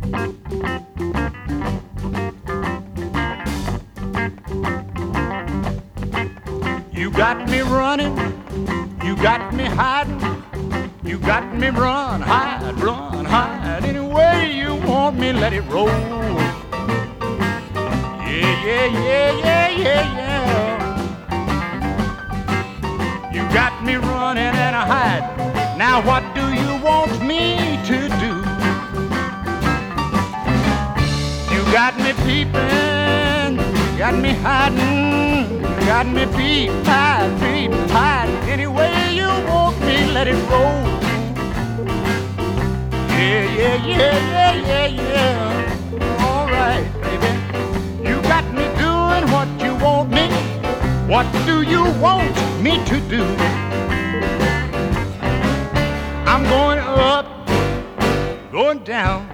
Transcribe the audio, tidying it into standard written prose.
You got me running, you got me hiding, you got me run, hide. Any way you want me, let it roll. Yeah. You got me running and hiding. Now what do you want me to do? You got me peeping, got me hiding, got me peeping, hiding. Any way you want me, let it roll. Yeah. All right, baby. You got me doing what you want me. What do you want me to do? I'm going up, going down,